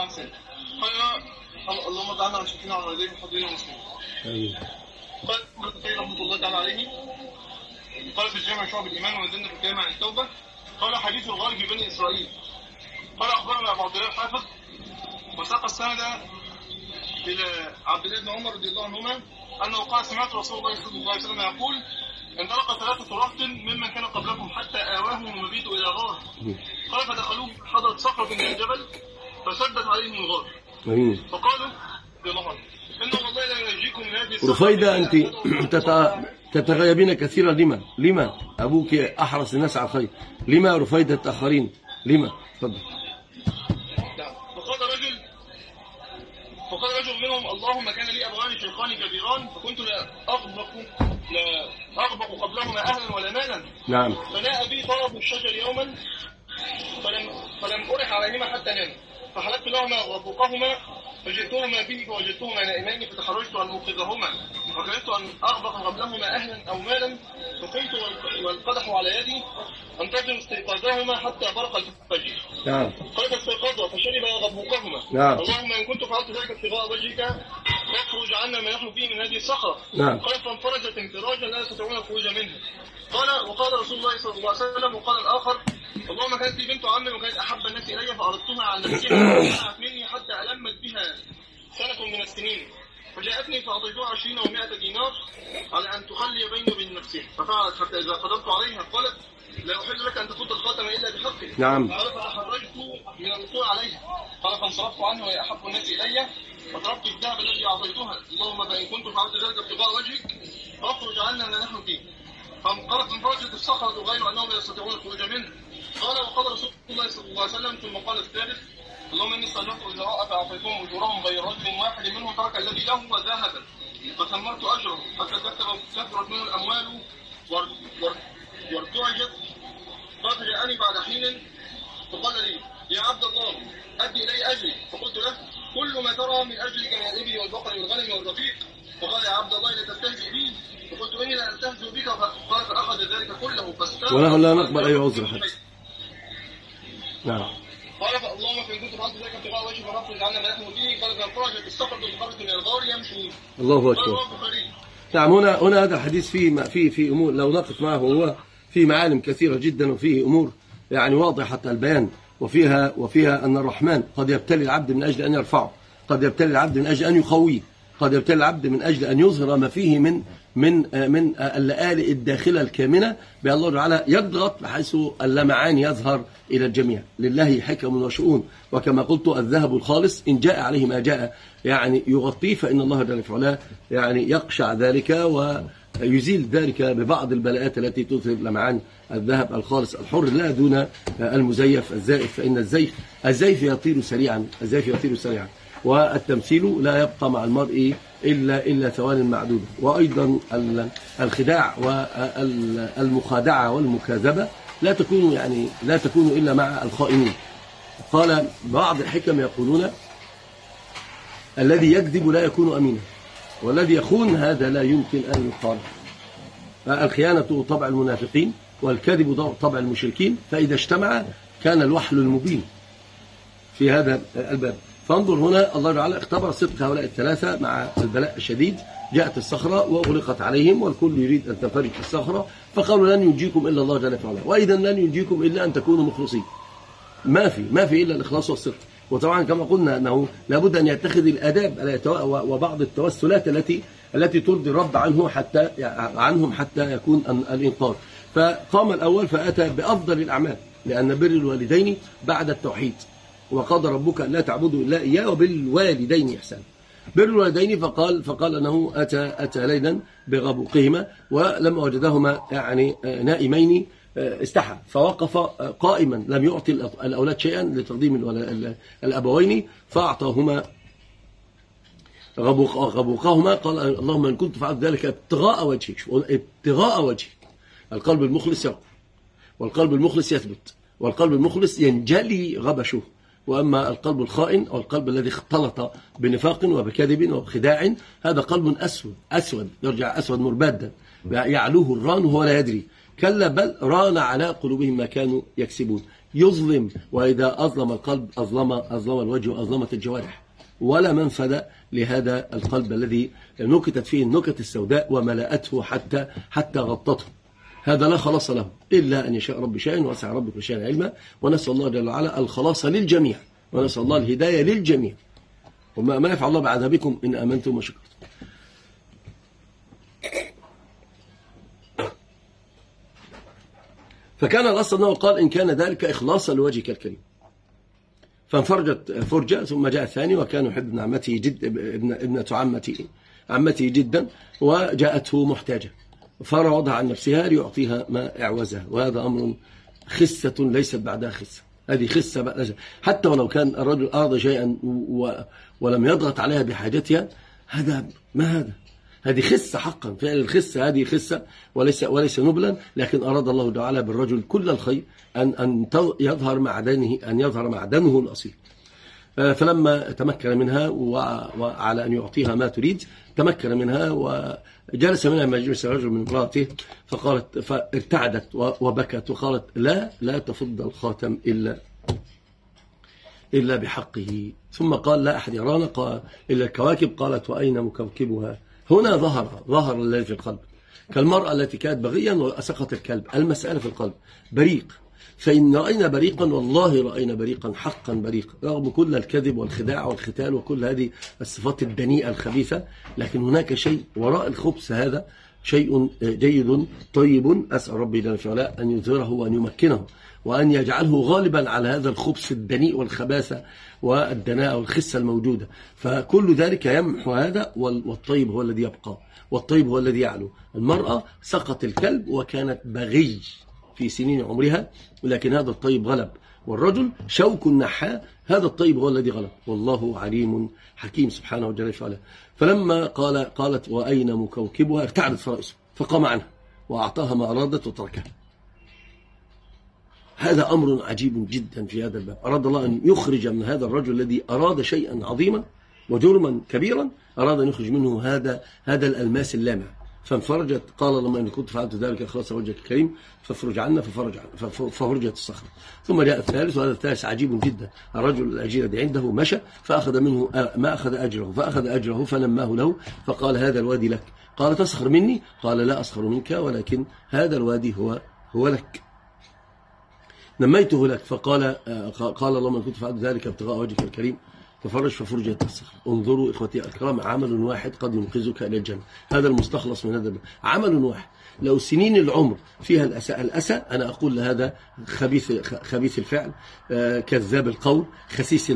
عن سالم قال اللهم اجعلنا عن شكينا على والديك وحاضرين المسلمين. قال ابن القيم رحمه الله تعالى عليه قال في الجامع شعب الايمان ونزلنا في الكلام عن التوبه قال حديث الغار في بني اسرائيل. قال اخبرنا ابو عبد الله الحافظ وساق السند الى عبد الله بن عمر رضي الله عنهما انه قال سمعت رسول الله صلى الله عليه وسلم يقول انطلق 3 رهط ممن كان قبلكم حتى آواهم المبيت الى غار. قال فدخلوا حضرت صخره من الجبل فسدت عليهم الغار. فقالوا رضي الله عنه ان والله لا ينجيكم من هذه الصخره. رفيدة انت تتغيبين كثيرا. لما ابوك احرص الناس على الخير؟ لما رفيدة تاخرين؟ لما؟ تفضل. فقال رجل منهم اللهم كان لي ابوان شيخان كبيران فكنت لا اغبق قبلهما اهلا ولا مالا. نعم. فجاء بي طرف الشجر يوما فلم ارح عليهما حتى نام فحلفت لهما غبقهما فجئتهما به فوجدتهما نائمين فتخرجت ان اوقظهما وكرهت ان اغبق قبلهما اهلا او مالا فقمت والقدح على يدي انتظر استيقاظهما حتى برق الفجر. نعم. قال فاستيقظا فشرب غبقهما. نعم. اللهم ان كنت فعلت ذلك ابتغاء وجهك فاخرج عنا ما نحن فيه من هذه الصخره. نعم. قال فانفرجت انفراجا لا يستطيعون الخروج منها. وقال رسول الله صلى الله عليه وسلم وقال الاخر اللهم كانت لي بنت عم وكانت احب الناس الي فاردتها عن نفسها فمنعت مني حتى المت بها سنه من السنين فجاءتني فاعطيتها 20 و100 دينار على ان تخلي بيني وبين نفسها ففعلت حتى اذا قدرت عليها قالت لا احل لك ان تفض الخاتم الا بحقه. نعم. قال فتحرجت من الوقوع عليها قال فانصرفت عنه وهي احب الناس الي وتركت الذهب الذي اعطيتها اللهم فان كنت فعلت ذلك ابتغاء وجهك فاخرج عنا ما نحن فيه. قالت انفرجت الصخره غير انهم لا يستطيعون الخروج منه. قال وقال رسول الله صلى الله عليه وسلم ثم قال الثالث اللهم اني استاجرت الوزراء فاعطيتهم اجورهم غير رجل واحد منهم ترك الذي له وذهبا فثمرت اجره حتى كثرت منه الاموال وارتعجت. قال فجاءني بعد حين فقال لي يا عبد الله ادي الي اجري فقلت له كل ما ترى من اجلك من الابل والبقر والغنم والرفيق. فقال يا عبد الله لا تستهزئ بي فقلت اني لا استهزئ بك. قال فاخذ ذلك كله فاستوى ونحن لا نقبل اي عذر حتى. نعم. قال فاللهم فان كنت فعلت ذلك ابتغاء وجهك فاخرج عنا ما نحن فيه. قال فانفرجت الصخره وخرجت من الغار يمشي. الله اكبر. نعم. هنا هذا الحديث فيه امور لو نقف معه هو فيه معالم كثيره جدا وفيه امور يعني واضحه البيان وفيها ان الرحمن قد يبتلي العبد من اجل ان يرفعه، قد يبتلي العبد من اجل ان يقويه، قد يبتلي العبد من اجل ان يظهر ما فيه من اللآلئ الداخله الكامنه بأن الله تعالى يضغط بحيث اللمعان يظهر الى الجميع. لله حكم وشؤون، وكما قلت الذهب الخالص ان جاء عليه ما جاء يعني يغطيه فان الله جل وعلا يعني يقشع ذلك ويزيل ذلك ببعض البلاءات التي تظهر لمعان الذهب الخالص الحر لا دون المزيف الزائف. فان الزيف يطير سريعا، الزيف يطير سريعا، والتمثيل لا يبقى مع المرء إلا ثوان معدودة. وأيضا الخداع والمخادعة والمكاذبة لا تكون إلا مع الخائنين. قال بعض الحكم يقولون الذي يكذب لا يكون أمينا، والذي يخون هذا لا يمكن أن يقال. الخيانة طبع المنافقين والكذب طبع المشركين، فإذا اجتمع كان الوحل المبين في هذا الباب. فانظر هنا الله تعالى اختبر صدق هؤلاء الثلاثة مع البلاء الشديد. جاءت الصخرة وأغلقت عليهم والكل يريد أن تنفرج الصخرة، فقالوا لن ينجيكم إلا الله جل وعلا، وإذا لن ينجيكم إلا أن تكونوا مخلصين. ما في إلا الإخلاص والصدق. وطبعا كما قلنا أنه لابد أن يتخذ الآداب وبعض التوسلات التي ترضي الرب عنهم حتى يكون الإنقاذ. فقام الأول فأتى بأفضل الأعمال، لأن بر الوالدين بعد التوحيد، وقضى ربك أن لا تعبدوا إلا إياه وبالوالدين إحسانا. بر الوالدين فقال أنه أتى ليلا بغبوقهما ولما وجدهما يعني نائمين استحى فوقف قائما، لم يعطي الأولاد شيئا لتقديم الأبوين، فأعطاهما غبوقهما. قال اللهم إن كنت فعلت ذلك ابتغاء وجهك. القلب المخلص يقوى، والقلب المخلص يثبت، والقلب المخلص ينجلي غبشه. وأما القلب الخائن أو القلب الذي اختلط بنفاق وبكذب وبخداع هذا قلب أسود يرجع أسود مربادا يعلوه الران وهو لا يدري. كلا بل ران على قلوبهم ما كانوا يكسبون. يظلم، وإذا أظلم القلب أظلم الوجه وأظلمت الجوارح، ولا منفذ لهذا القلب الذي نكتت فيه النكت السوداء وملأته حتى غطته. هذا لا خلاص له إلا أن يشاء ربي شيئا وسع ربي كل شيء علما. ونسأل الله جل وعلا الخلاص للجميع، ونسأل الله الهداية للجميع. وما يفعل الله بعذابكم إن آمنتم وشكرتم. فكان الأصل أنه قال إن كان ذلك إخلاصا لوجهك الكريم، فانفرجت فرجة. ثم جاء الثاني وكان يحب ابنة عمته جدا، وجاءته محتاجة فراودها عن نفسها ليعطيها ما إعوزها، وهذا أمر خسة ليست بعدها خسة. هذه خسة بعد، حتى ولو كان الرجل أراد شيئا ولم يضغط عليها بحاجتها، هذا ما هذا، هذه خسة حقا. فعل الخسة هذه خسة وليس نبلا، لكن أراد الله تعالى بالرجل كل الخير أن يظهر معدنه الأصيل. فلما تمكن منها وعلى أن يعطيها ما تريد، تمكن منها وجلس منها مجلس رجل من امرأته، فارتعدت وبكت وقالت لا تفض الخاتم إلا بحقه. ثم قال لا أحد يرانا إلا الكواكب. قالت وأين مكوكبها؟ هنا ظهر الذي في القلب، كالمرأة التي كانت بغيا وأسقط الكلب. المسألة في القلب بريق، فإن رأينا بريقا، والله رأينا بريقا حقا بريق، رغم كل الكذب والخداع والختال وكل هذه الصفات الدنيئة الخبيثة، لكن هناك شيء وراء الخبث، هذا شيء جيد طيب. أسأل ربي جل وعلا أن يظهره وأن يمكنه وأن يجعله غالبا على هذا الخبث الدنيء والخباثة والدناءة والخسة الموجودة. فكل ذلك يمحو هذا، والطيب هو الذي يبقى، والطيب هو الذي يعلو. المرأة سقط الكلب وكانت بغي في سنين عمرها، ولكن هذا الطيب غلب. والرجل شوك النحاء، هذا الطيب هو الذي غلب، والله عليم حكيم سبحانه وجل وعلا. فلما قالت وأين مكوكبها، ارتعدت فرائسه فقام عنها وأعطاها ما أرادت وتركها. هذا أمر عجيب جدا في هذا الباب. أراد الله أن يخرج من هذا الرجل الذي أراد شيئا عظيما وجرما كبيرا، أراد أن يخرج منه هذا الألماس اللامع. فانفرجت، قال لما إن كنت فعلت ذلك خلاص وجهك الكريم فافرج عنا، ففرجت الصخرة. ثم جاء الثالث، وهذا الثالث عجيب جدا. الرجل الأجير الذي عنده مشى فأخذ منه ما أخذ أجره فنماه له، فقال هذا الوادي لك. قال تسخر مني؟ قال لا أسخر منك، ولكن هذا الوادي هو لك، نميته لك. فقال اللهم إن كنت فعلت ذلك ابتغاء وجهك الكريم ففرجت الصخرة. انظروا إخوتي الكرام، عمل واحد قد ينقذك إلى الجنة. هذا المستخلص من هذا عمل واحد. لو سنين العمر فيها الأسى أنا أقول هذا خبيث الفعل، كذاب القول، خسيس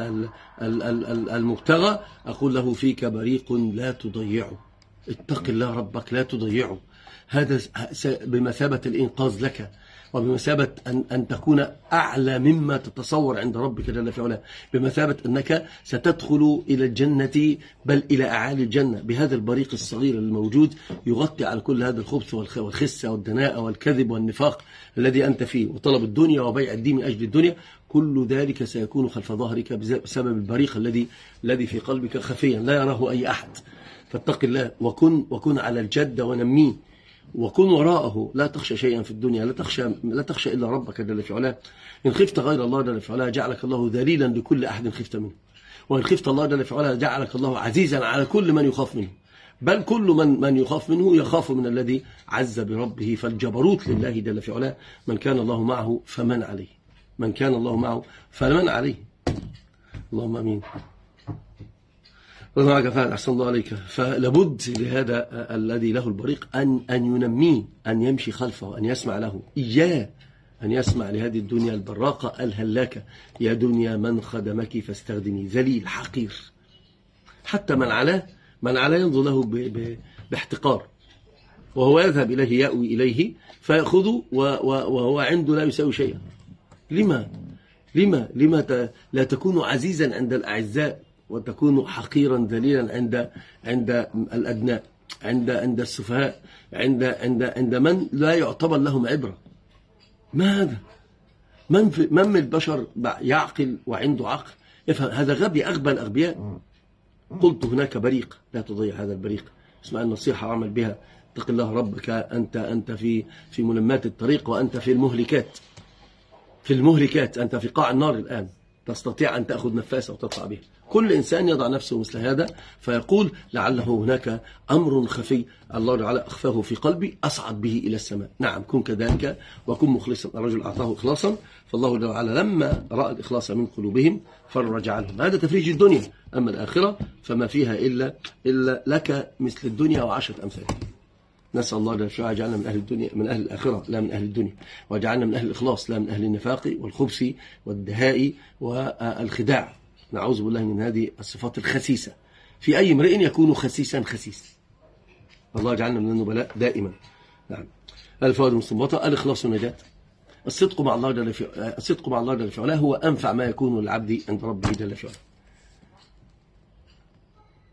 المبتغى، أقول له فيك بريق لا تضيعه، اتق الله ربك لا تضيعه. هذا بمثابة الإنقاذ لك، وبمثابة أن تكون أعلى مما تتصور عند ربك جل في علاه، بمثابة أنك ستدخل إلى الجنة، بل إلى أعالي الجنة، بهذا البريق الصغير الموجود يغطي على كل هذا الخبث والخسة والدناءة والكذب والنفاق الذي أنت فيه، وطلب الدنيا وبيع الدين من أجل الدنيا. كل ذلك سيكون خلف ظهرك بسبب البريق الذي في قلبك خفيا لا يراه أي أحد. فاتق الله وكن على الجد ونميه، وكن وراءه، لا تخشى شيئا في الدنيا، لا تخشى إلا ربك جل في علاه. إن خفت غير الله جل في علاه جعلك الله ذليلا لكل أحد خفت منه، وإن خفت الله جل في علاه جعلك الله عزيزا على كل من يخاف منه، بل كل من يخاف منه يخاف من الذي عز بربه. فالجبروت لله جل في علاه. من كان الله معه فمن عليه، من كان الله معه فمن عليه. اللهم أمين. رضا معك فهد، أحسن الله عليك. فلابد لهذا الذي له البريق أن ينميه، أن يمشي خلفه، أن يسمع له. إياه أن يسمع لهذه الدنيا البراقة الهلاكة. يا دنيا من خدمك فاستخدمي، ذليل حقير. حتى من علاه ينظر له باحتقار، وهو يذهب إليه، يأوي إليه فيأخذه وهو عنده لا يساوي شيئا. لما لا تكون عزيزا عند الأعزاء، وتكون حقيرا ذليلا عند الأدناء، عند السفهاء، عند من لا يعتبر لهم عبرة. ما هذا؟ من البشر يعقل وعنده عقل يفهم؟ هذا غبي، أغبى الأغبياء. قلت هناك بريق، لا تضيع هذا البريق. اسمع النصيحة وعمل بها. اتق الله ربك، أنت في ملمات الطريق، وأنت في المهلكات. في المهلكات، أنت في قاع النار الآن تستطيع أن تأخذ نفاسة وتطلع بها. كل إنسان يضع نفسه مثل هذا فيقول لعله هناك أمر خفي الله تعالى أخفاه في قلبي أصعد به إلى السماء. نعم، كن كذلك وكن مخلصا. الرجل أعطاه إخلاصا، فالله تعالى لما رأى الإخلاص من قلوبهم فرج عنهم. هذا تفريج الدنيا. أما الآخرة فما فيها إلا لك مثل الدنيا وعشرة أمثالها. نسأل الله جل وعلا يجعلنا من أهل الدنيا، من أهل الآخرة لا من أهل الدنيا، ويجعلنا من أهل الإخلاص لا من أهل النفاق والخبث والدهاء والخداع. نعوذ بالله من هذه الصفات الخسيسة في أي امرئ يكون خسيسا خسيس. الله يجعلنا من النبلاء دائما. نعم. الفوائد المستنبطة: الإخلاص والنجاة. الصدق مع الله جل في علاه هو أنفع ما يكون للعبد عند ربه جل في علاه.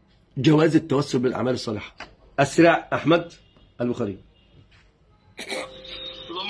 جواز التوسل بالأعمال الصالحة. السراع أحمد البخاري.